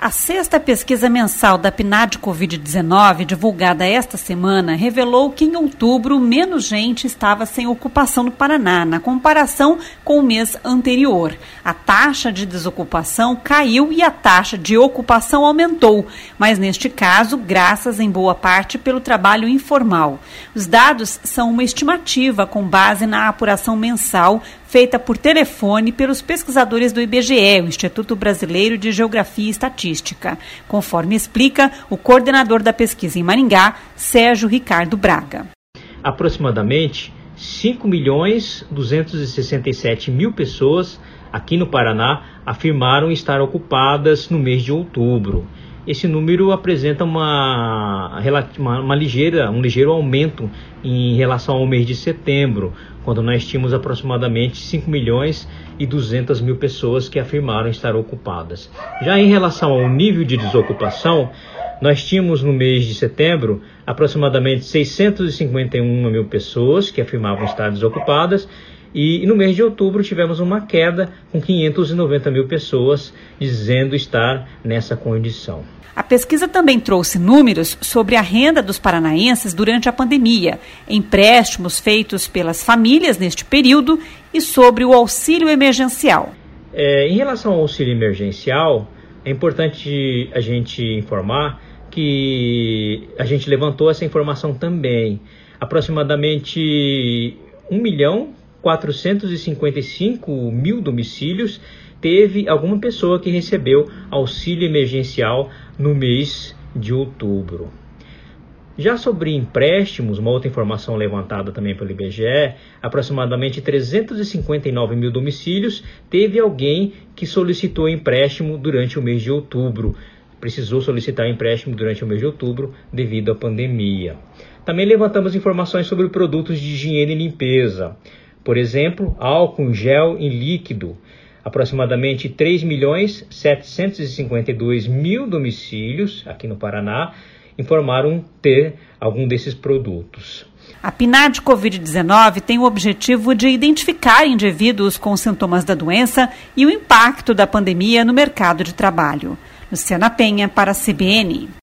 A sexta pesquisa mensal da PNAD Covid-19, divulgada esta semana, revelou que em outubro menos gente estava sem ocupação no Paraná, na comparação com o mês anterior. A taxa de desocupação caiu e a taxa de ocupação aumentou, mas neste caso, graças em boa parte pelo trabalho informal. Os dados são uma estimativa com base na apuração mensal feita por telefone pelos pesquisadores do IBGE, o Instituto Brasileiro de Geografia e Estatística, conforme explica o coordenador da pesquisa em Maringá, Sérgio Ricardo Braga. Aproximadamente 5.267.000 pessoas aqui no Paraná afirmaram estar ocupadas no mês de outubro. Esse número apresenta um ligeiro aumento em relação ao mês de setembro, quando nós tínhamos aproximadamente 5.200.000 pessoas que afirmaram estar ocupadas. Já em relação ao nível de desocupação, nós tínhamos no mês de setembro aproximadamente 651.000 pessoas que afirmavam estar desocupadas, e no mês de outubro tivemos uma queda com 590.000 pessoas dizendo estar nessa condição. A pesquisa também trouxe números sobre a renda dos paranaenses durante a pandemia, empréstimos feitos pelas famílias neste período e sobre o auxílio emergencial. Em relação ao auxílio emergencial, é importante a gente informar que a gente levantou essa informação também. Aproximadamente 1.455.000 domicílios teve alguma pessoa que recebeu auxílio emergencial no mês de outubro. Já sobre empréstimos, uma outra informação levantada também pelo IBGE, aproximadamente 359.000 domicílios teve alguém que solicitou empréstimo durante o mês de outubro. Precisou solicitar empréstimo durante o mês de outubro devido à pandemia. Também levantamos informações sobre produtos de higiene e limpeza. Por exemplo, álcool gel em líquido. Aproximadamente 3.752.000 domicílios aqui no Paraná informaram ter algum desses produtos. A PNAD Covid-19 tem o objetivo de identificar indivíduos com sintomas da doença e o impacto da pandemia no mercado de trabalho. Luciana Penha, para a CBN.